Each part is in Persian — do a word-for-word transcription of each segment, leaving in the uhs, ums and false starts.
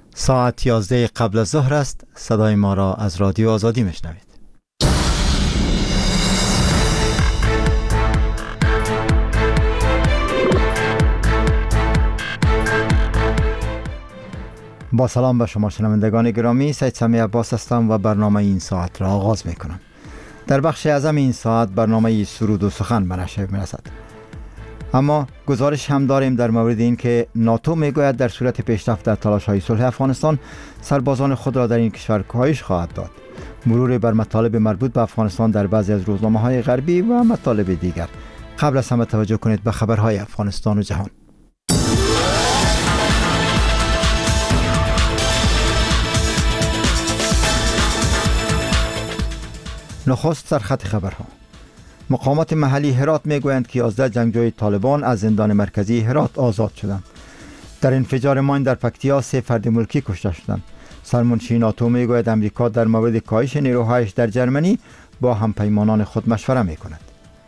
ساعت یازده قبل از ظهر است. صدای ما را از رادیو آزادی میشنوید. با سلام به شما شنوندگان گرامی، سید سمی عباس هستم و برنامه این ساعت را آغاز میکنم. در بخش اعظم این ساعت برنامه سرود و سخن به نشر میرسد. اما گزارش هم داریم در مورد این که ناتو میگوید در صورت پیشرفت در تلاش‌های صلح افغانستان سربازان خود را در این کشور کاهش خواهد داد. مرور بر مطالب مربوط به افغانستان در بعضی از روزنامه‌های غربی و مطالب دیگر. قبل از همه توجه کنید به خبرهای افغانستان و جهان. نخست سرخط خبرها. مقامات محلی هرات میگویند که یازده جنگجوی طالبان از زندان مرکزی هرات آزاد شدند. در انفجار ماین در پکتیا سه فرد ملکی کشته شدند. سرمنشی ناتو میگوید امریکا در مورد کاهش نیروهایش در جرمنی با همپیمانان خود مشوره میکند.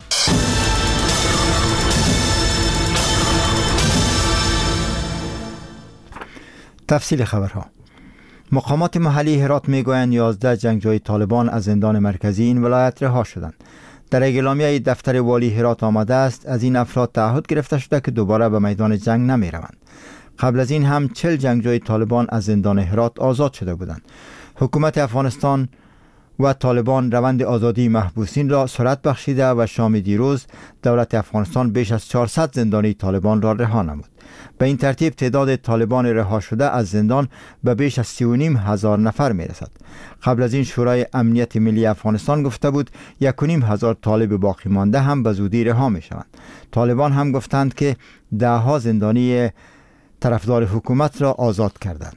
تفصیل خبرها. مقامات محلی هرات میگویند یازده جنگجوی طالبان از زندان مرکزی این ولایت رها شدند. در اعلامیه دفتر والی هرات آمده است از این افراد تعهد گرفته شده که دوباره به میدان جنگ نمی روند. قبل از این هم چهل جنگجوی طالبان از زندان هرات آزاد شده بودند. حکومت افغانستان و طالبان روند آزادی محبوسین را سرعت بخشیده و شام دیروز دولت افغانستان بیش از چهارصد زندانی طالبان را رها نمود. به این ترتیب تعداد طالبان رها شده از زندان به بیش از سی و نیم هزار نفر می رسد. قبل از این شورای امنیت ملی افغانستان گفته بود یک و نیم هزار طالب باقی مانده هم به زودی رها می شوند. طالبان هم گفتند که ده ها زندانی طرفدار حکومت را آزاد کردند.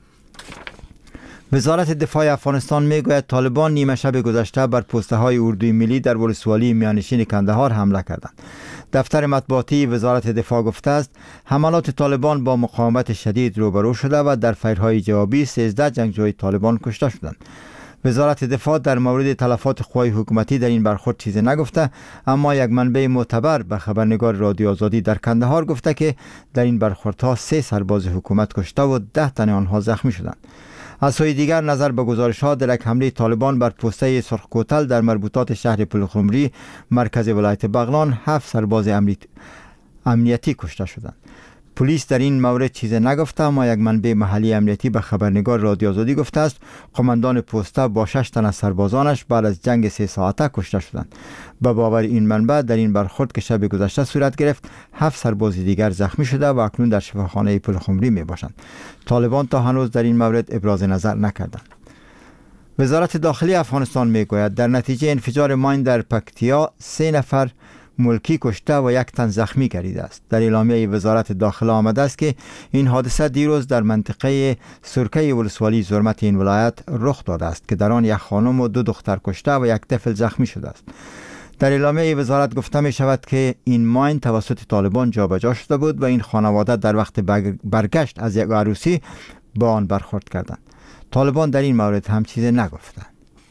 وزارت دفاع افغانستان میگوید طالبان نیمه شب گذشته بر پسته های اردوی ملی در ولسوالی میانشین کندهار حمله کردند. دفتر مطبوعاتی وزارت دفاع گفته است حملات طالبان با مقاومت شدید روبرو شده و در فایرهای جوابی سیزده جنگجوی طالبان کشته شدند. وزارت دفاع در مورد تلفات قوای حکومتی در این برخورد چیزی نگفته، اما یک منبع معتبر به خبرنگار رادیو آزادی در کندهار گفته که در این برخوردها سه سرباز حکومت کشته و ده تن آنها زخمی شدند. از سوی دیگر نظر به گزارش‌ها در یک حمله طالبان بر پسته سرخکوتل در مربوطات شهر پلخمری مرکز ولایت بغلان هفت سرباز امنیتی کشته شدند. پلیس در این مورد چیزی نگفته، اما یک منبع محلی امنیتی به خبرنگار رادیو آزادی گفته است قماندان پسته با شش تن از سربازانش بعد از جنگ سه ساعته کشته شدند. به باور این منبع در این برخورد که شب گذشته صورت گرفت هفت سرباز دیگر زخمی شده و اکنون در شفاخانه پلخمری می باشند. طالبان تا هنوز در این مورد ابراز نظر نکردند. وزارت داخلی افغانستان می گوید در نتیجه انفجار ماین در پکتیا سه نفر ملکی کشته و یک تن زخمی گردیده است. در اعلامیه وزارت داخله آمده است که این حادثه دیروز در منطقه سرکه ولسوالی زرمت این ولایت رخ داده است که در آن یک خانم و دو دختر کشته و یک طفل زخمی شده است. در اعلامیه وزارت گفته می شود که این ماین توسط طالبان جابجا شده بود و این خانواده در وقت برگشت از یک عروسی با آن برخورد کردند. طالبان در این مورد هم چیزی نگفتند.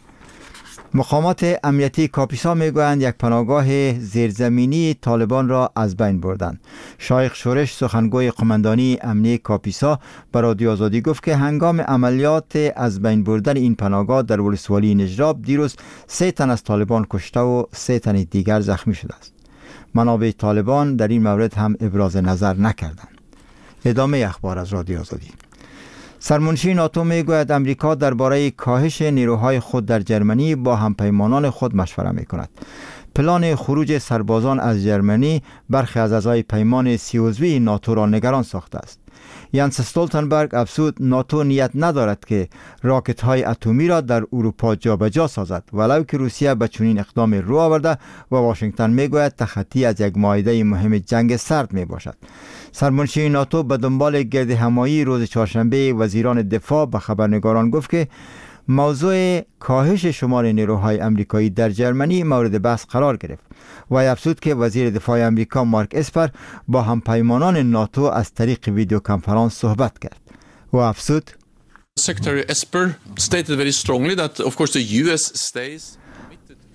مقامات امنیتی کاپیسا میگویند یک پناهگاه زیرزمینی طالبان را از بین بردند. شایخ شورش سخنگوی قماندانی امنیتی کاپیسا به رادیو آزادی گفت که هنگام عملیات از بین بردن این پناهگاه در ولسوالی نجراب دیروز سه تن از طالبان کشته و سه تن دیگر زخمی شده است. منابع طالبان در این مورد هم ابراز نظر نکردند. ادامه اخبار از رادیو آزادی. سرمنشی ناتو میگوید امریکا درباره کاهش نیروهای خود در جرمنی با همپیمانان خود مشوره میکند. پلان خروج سربازان از جرمنی برخی از اعضای پیمان سی عضوی ناتو را نگران ساخته است. یانس استولتنبرگ افزود ناتو نیت ندارد که راکت های اتمی را در اروپا جابجا سازد، ولو که روسیه به چنین اقدام رو آورده و واشنگتن میگوید تخطی از یک معاهده مهم جنگ سرد می باشد. سرمنشی ناتو به دنبال گرد همایی روز چهارشنبه وزیران دفاع به خبرنگاران گفت که موضوع کاهش شمار نیروهای امریکایی در جرمنی مورد بحث قرار گرفت و افزود که وزیر دفاع امریکا مارک اسپر با همپیمانان ناتو از طریق ویدیو کنفرانس صحبت کرد و افزود Secretary Esper stated very strongly that of course the U S stays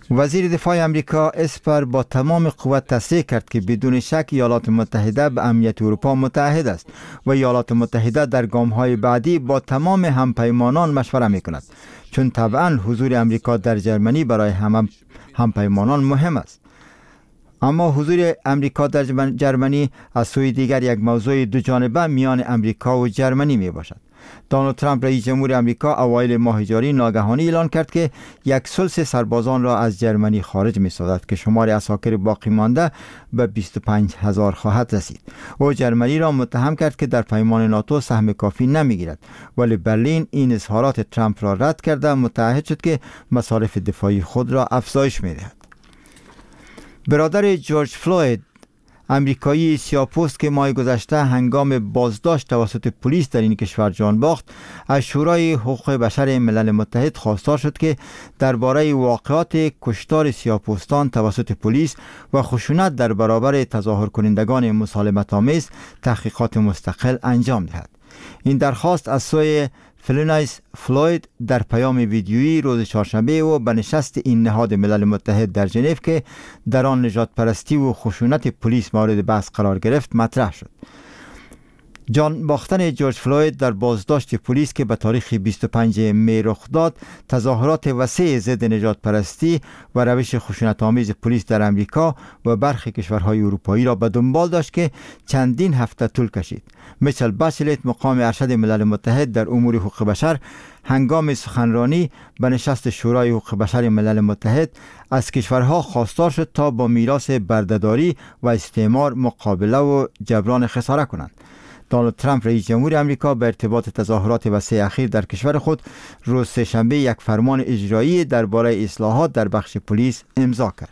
وزیر دفاع امریکا اسپر با تمام قوت تصریح کرد که بدون شک ایالات متحده به امنیت اروپا متحد است و ایالات متحده در گام‌های بعدی با تمام همپیمانان مشوره می‌کند، چون طبعاً حضور امریکا در جرمنی برای هم همپیمانان مهم است. اما حضور امریکا در جرمنی از سوی دیگر یک موضوع دو جانبه میان امریکا و جرمنی می باشد. دونالد ترامپ رئیس جمهور امریکا اوایل ماه جاری ناگهانی اعلان کرد که یک ثلث سربازان را از جرمنی خارج می سازد که شمار اساکر باقی مانده به بیست و پنج هزار خواهد رسید. او جرمنی را متهم کرد که در پیمان ناتو سهم کافی نمی گیرد، ولی برلین این اظهارات ترامپ را رد کرده متعهد شد که مصارف دفاعی خود را افزایش می دهد. برادر جورج فلوید، امریکایی سیاه‌پوست که ماه گذشته هنگام بازداشت توسط پلیس در این کشور جان باخت، از شورای حقوق بشر ملل متحد خواستار شد که درباره واقعات کشتار سیاه‌پوستان توسط پلیس و خشونت در برابر تظاهر کنندگان مسالمت‌آمیز تحقیقات مستقل انجام دهد. این درخواست از سوی فلونایس فلوید در پیام ویدیویی روز چهارشنبه و به نشست این نهاد ملل متحد در ژنو که در آن نژاد پرستی و خشونت پلیس مورد بحث قرار گرفت مطرح شد. جان باختن جورج فلوید در بازداشت پلیس که به تاریخ بیست و پنجم می رخ داد، تظاهرات وسیع ضد نژاد پرستی و روش خشونت آمیز پلیس در امریکا و برخی کشورهای اروپایی را به دنبال داشت که چندین هفته طول کشید. میچل بچلت، مقام ارشد ملل متحد در امور حقوق بشر، هنگام سخنرانی به نشست شورای حقوق بشر ملل متحد از کشورها خواستار شد تا با میراث بردهداری و استعمار مقابله و جبران خساره کنند. دونالد ترامپ رئیس جمهور امریکا به ارتباط تظاهرات وسیع اخیر در کشور خود روز سه‌شنبه یک فرمان اجرایی درباره اصلاحات در بخش پلیس امضا کرد.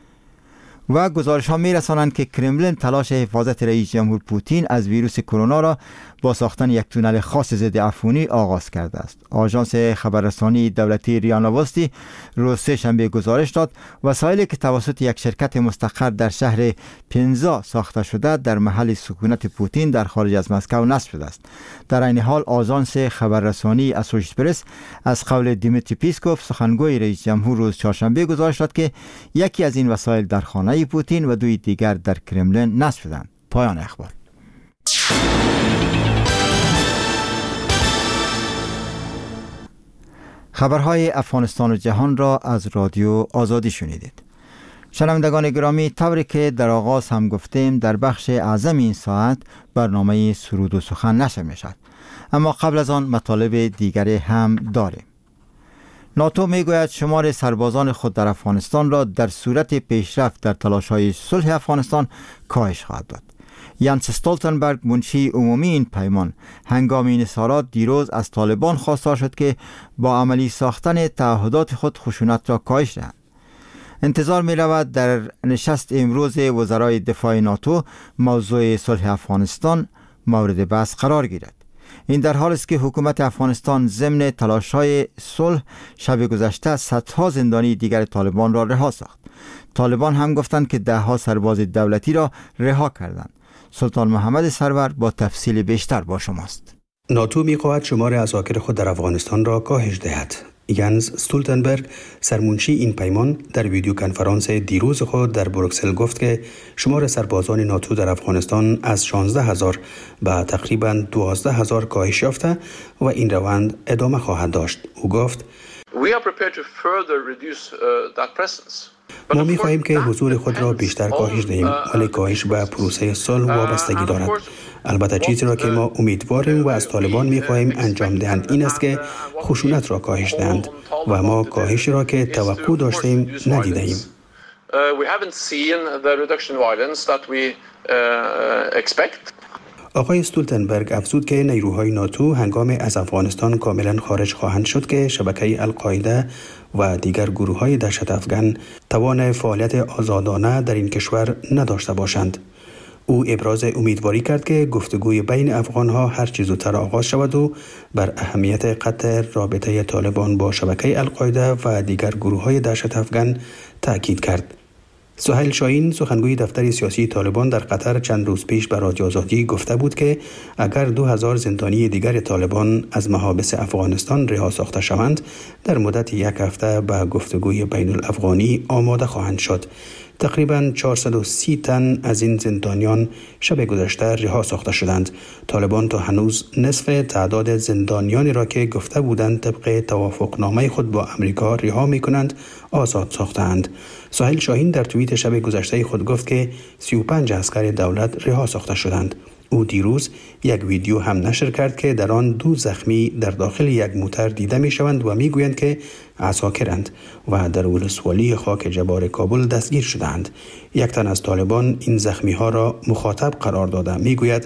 و گزارش ها می رسانند که کرملین تلاش حفاظت رئیس جمهور پوتین از ویروس کرونا را با ساختن یک تونل خاص ضد عفونی آغاز کرده است. آژانس خبررسانی دولتی ریا نووستی روز سه‌شنبه گزارش داد وسایلی که توسط یک شرکت مستقر در شهر پنزا ساخته شده در محل سکونت پوتین در خارج از مسکو نصب شده است. در این حال آژانس خبررسانی اسوشییتد پرس از قول دیمیتری پیسکوف، سخنگوی رئیس جمهور، روز چهارشنبه گزارش داد که یکی از این وسایل در خانه پوتین و دوی دیگر در کرملین نصب شدند. پایان اخبار. خبرهای افغانستان و جهان را از رادیو آزادی شنیدید. شنوندگان گرامی، طوری که در آغاز هم گفتیم، در بخش اعظم این ساعت برنامه سرود و سخن نشر می شود، اما قبل از آن مطالب دیگری هم داریم. ناتو می گوید شمار سربازان خود در افغانستان را در صورت پیشرفت در تلاش‌های صلح افغانستان کاهش خواهد داد. یانس استولتنبرگ، منشی عمومی این پیمان، هنگام این اظهارات دیروز از طالبان خواستار شد که با عملی ساختن تعهدات خود خشونت را کاهش دهند. انتظار می رود در نشست امروز وزرای دفاع ناتو موضوع صلح افغانستان مورد بحث قرار گیرد. این در حالی است که حکومت افغانستان ضمن تلاش‌های صلح شب گذشته صدها زندانی دیگر طالبان را رها ساخت. طالبان هم گفتند که ده ها سرباز دولتی را رها کردند. سلطان محمد سرور با تفصیل بیشتر با شماست. ناتو می‌خواهد شمار اساکر خود در افغانستان را کاهش دهد. یانس استولتنبرگ، سرمنشی این پیمان، در ویدیو کنفرانس دیروز خود در بروکسل گفت که شمار سربازان ناتو در افغانستان از شانزده هزار به تقریباً دوازده هزار کاهش یافته و این روند ادامه خواهد داشت. او گفت: We are prepared to further reduce uh, that presence. ما می خواهیم که حضور خود را بیشتر کاهش دهیم، ولی کاهش به پروسه صلح وابستگی دارد. البته چیزی را که ما امیدواریم و از طالبان می خواهیم انجام دهند این است که خشونت را کاهش دهند و ما کاهشی را که توقع داشتیم ندیدیم. آقای استولتنبرگ افزود که نیروهای ناتو هنگام از افغانستان کاملا خارج خواهند شد که شبکه القاعده و دیگر گروه‌های دهشت افغان توان فعالیت آزادانه در این کشور نداشته باشند. او ابراز امیدواری کرد که گفتگوی بین افغان‌ها هر چه زودتر آغاز شود و بر اهمیت قطع رابطه طالبان با شبکه القاعده و دیگر گروه‌های دهشت افغان تأکید کرد. سهیل شاهین سخنگوی دفتر سیاسی طالبان در قطر چند روز پیش به رادیو آزادی گفته بود که اگر دو هزار زندانی دیگر طالبان از محابس افغانستان رها ساخته شوند در مدت یک هفته به گفتگوی بین الافغانی آماده خواهند شد. تقریباً چهارصد و سی تن از این زندانیان شب گذشته رها ساخته شدند. طالبان تا هنوز نصف تعداد زندانیانی را که گفته بودند طبق توافقنامه خود با امریکا رها می‌کنند آزاد ساختند. سهیل شاهین در توییت شب گذشته خود گفت که سی و پنج عسکر دولت رها ساخته شدند. او دیروز یک ویدیو هم نشر کرد که در آن دو زخمی در داخل یک موتر دیده می شوند و می گویند که عساکرند و در ولسوالی خاک جبار کابل دستگیر شدند. یک تن از طالبان این زخمی ها را مخاطب قرار داده می گوید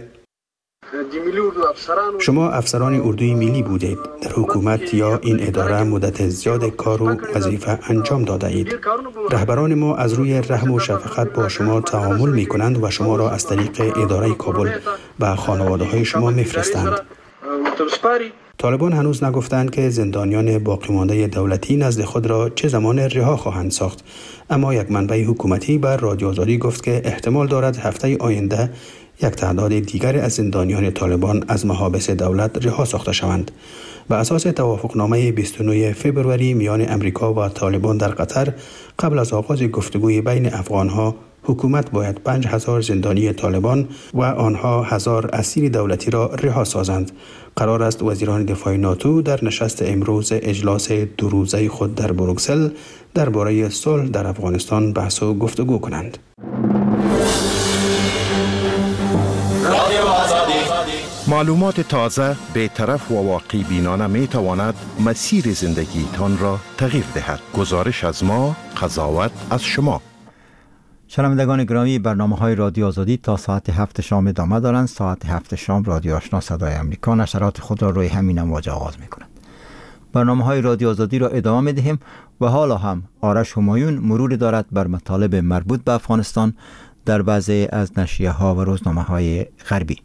شما افسران اردوی ملی بودید، در حکومت یا این اداره مدت زیاد کار و وظیفه انجام داده اید. رهبران ما از روی رحم و شفقت با شما تعامل می کنند و شما را از طریق اداره کابل به خانواده های شما می فرستند. طالبان هنوز نگفتند که زندانیان باقی مانده دولتی نزد خود را چه زمان رها خواهند ساخت، اما یک منبع حکومتی بر رادیو آزادی گفت که احتمال دارد هفته آینده یک تعداد دیگر از زندانیان طالبان از محابس دولت رها ساخته شوند. به اساس توافقنامه بیست و نه فوریه میان امریکا و طالبان در قطر، قبل از آغاز گفتگوی بین افغانها، حکومت باید پنج هزار زندانی طالبان و آنها هزار اسیر دولتی را رها سازند. قرار است وزیران دفاع ناتو در نشست امروز اجلاس دو روزه خود در بروکسل درباره صلح در افغانستان بحث و گفتگو کنند. معلومات تازه، بی‌طرف و واقعی بینانه می تواند مسیر زندگی تان را تغییر دهد. گزارش از ما، قضاوت از شما. شنوندگان گرامی، برنامه های رادیو آزادی تا ساعت هفت شام ادامه دارند. ساعت هفت شام رادیو آشنا صدای امریکا نشرات خود را روی همین امواج آغاز می کند. برنامه های رادیو آزادی را ادامه می دهیم و حالا هم آرش همایون مرور دارد بر مطالب مربوط به افغانستان در بعضی از نشریه ها و روزنامه های غربی.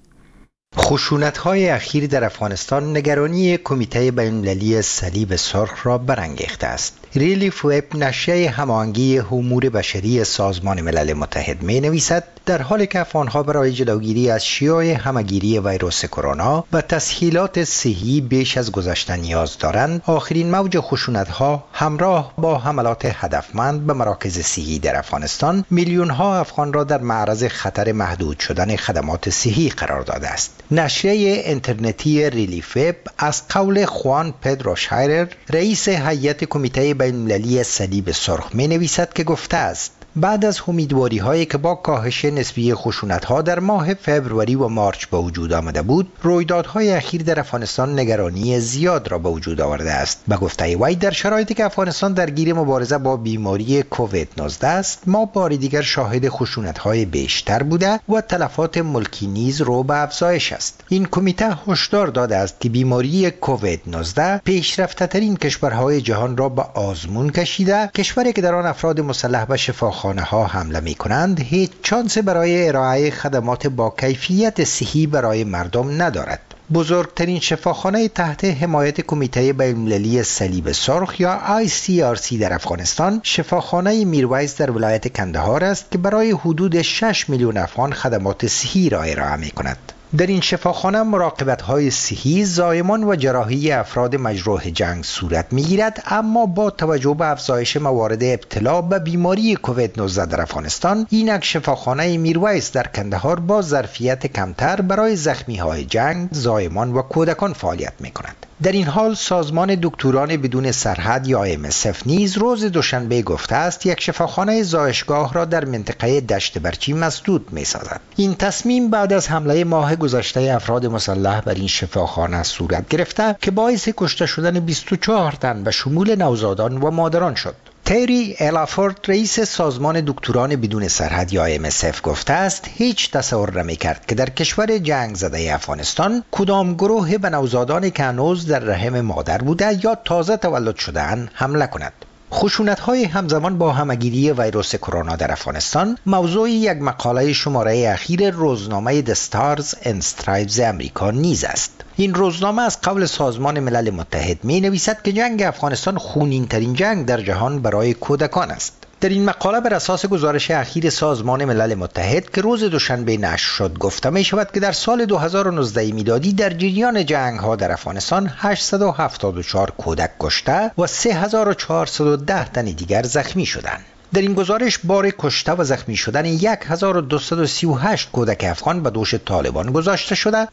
خشونت‌های اخیر در افغانستان نگرانی کمیته بین‌المللی صلیب سرخ را برانگیخته است. ریلیف وب نشریه هماهنگی امور بشری سازمان ملل متحد می نویسد در حالی که افغان‌ها برای جلوگیری از شیوع همه‌گیری ویروس کرونا و تسهیلات صحی بیش از گذشته نیاز دارند، آخرین موج خشونت‌ها همراه با حملات هدفمند به مراکز صحی در افغانستان میلیون‌ها افغان را در معرض خطر محدود شدن خدمات صحی قرار داده است. نشریه اینترنتی ریلیف وب از قول خوان پدرو شایرر، رئیس هیئت کمیته بین‌المللی صلیب سرخ می نویسد که گفته است بعد از امیدواری هایی که با کاهش نسبی خشونت ها در ماه فوریه و مارچ به وجود آمده بود، رویدادهای اخیر در افغانستان نگرانی زیاد را به وجود آورده است. به گفته وی، در شرایطی که افغانستان درگیر مبارزه با بیماری کووید نوزده است، ما بار دیگر شاهد خشونت های بیشتر بوده و تلفات ملکی نیز رو به افزایش است. این کمیته هشدار داده است که بیماری کووید نوزده پیشرفته ترین کشورهای جهان را به آزمون کشیده. کشوری که در آن افراد مسلح به شفاخانه ها حمله می کنند هیچ چانس برای ارائه خدمات با کیفیت صحی برای مردم ندارد. بزرگترین شفاخانه تحت حمایت کمیته بین‌المللی صلیب سرخ یا آی سی آر سی در افغانستان، شفاخانه میرویس در ولایت کندهار است که برای حدود شش میلیون افغان خدمات صحی را ارائه می کند. در این شفاخانه مراقبت‌های صحی، زایمان و جراحی افراد مجروح جنگ صورت می‌گیرد، اما با توجه به افزایش موارد ابتلا به بیماری کووید نوزده در افغانستان، اینک شفاخانه میرویس در کندهار با ظرفیت کمتر برای زخمی‌های جنگ، زایمان و کودکان فعالیت می‌کند. در این حال سازمان دکتران بدون سرحد یا ام اس اف نیز روز دوشنبه گفته است یک شفاخانه زایشگاه را در منطقه دشت برچی مسدود می‌سازد. این تصمیم بعد از حمله ماه گذشته افراد مسلح بر این شفاخانه صورت گرفته که باعث کشته شدن بیست و چهار تن به شمول نوزادان و مادران شد. تری الافورد، رئیس سازمان دکتران بدون سرحد یا ام اس اف گفته است هیچ تصور نمی کرد که در کشور جنگ زده افغانستان کدام گروه به نوزادانی که هنوز در رحم مادر بوده یا تازه تولد شده‌اند حمله کند. خشونت‌های همزمان با همه‌گیری ویروس کرونا در افغانستان موضوع یک مقاله شماره اخیر روزنامه The Stars and Stripes امریکا نیز است. این روزنامه از قول سازمان ملل متحد می نویسد که جنگ افغانستان خونین ترین جنگ در جهان برای کودکان است. در این مقاله بر اساس گزارش اخیر سازمان ملل متحد که روز دوشنبه نشر شد گفته می شود که در سال دو هزار و نوزده میلادی در جریان جنگ ها در افغانستان هشتصد و هفتاد و چهار کودک کشته و سه هزار و چهارصد و ده تن دیگر زخمی شدند. در این گزارش بار کشته و زخمی شدن یک هزار و دویست و سی و هشت کودک افغان به دوش طالبان گذاشته شده